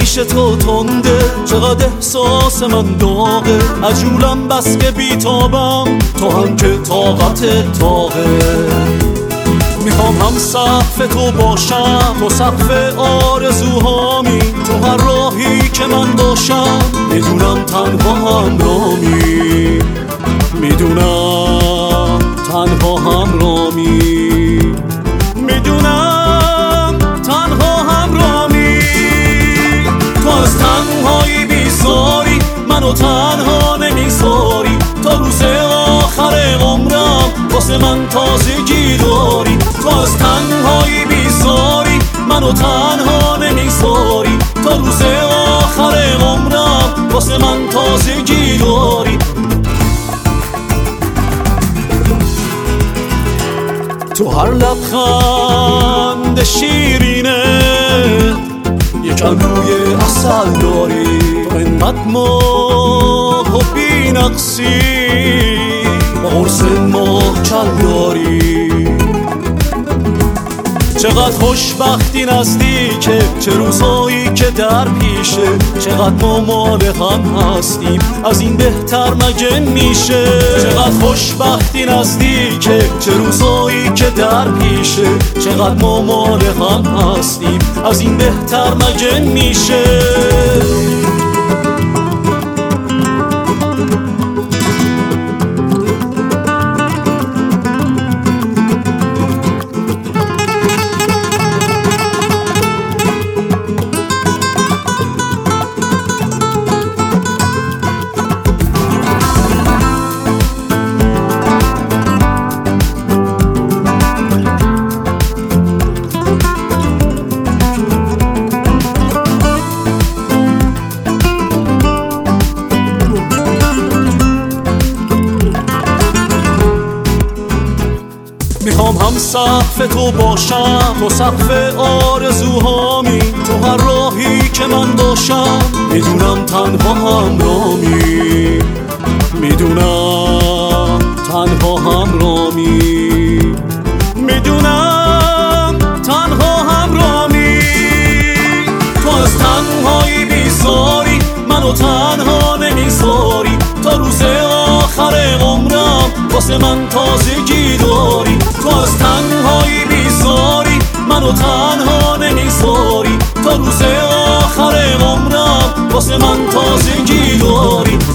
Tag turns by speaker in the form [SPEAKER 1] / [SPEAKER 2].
[SPEAKER 1] پیش تو تنده، چقدر احساس من داغه. عجولم بس که بیتابم، تو هم که طاقت طاقه. میخوام هم سقف تو باشم، تو سقف آرزوهامی. تو هر راهی که من باشم، میدونم تنها همرامی. میدونم تنها همرامی. میدونم تنها همرامی. تو از تنهایی بیزاری، منو تنها نمیذاری. تا روز آخر عمرم واسه من تازگی داری. تو از تنهایی بیزاری، منو تنها نمیذاری. تا روز آخر عمرم واسه من تازگی داری. تو هر لبخند شیرینه یکم روی عسل داری. تو انقدر ماه و بی نقصی، با قرص ماه کل داری. چقدر خوشبختی نزدیکه، چه روزایی که در پیشه. چقدر ما مال هم هستیم، از این بهتر مگه میشه. چقدر خوشبختی نزدیکه، چه روزایی که در پیشه. چقدر ما مال هم هستیم، از این بهتر مگه میشه. میخوام هم سقف تو باشم، تو سقف آرزوهامی. تو هر راهی که من باشم، میدونم تنها همرامی. میدونم تنها همرامی. میدونم تنها همرامی. تو از تنهایی بیزاری، منو تنها نمیذاری. تا روز آخر عمرم واسه من تازگی داری. تو از تنهایی بیزاری، منو تنها نمیذاری. تا روز آخر عمرم واسه من تازگی داری.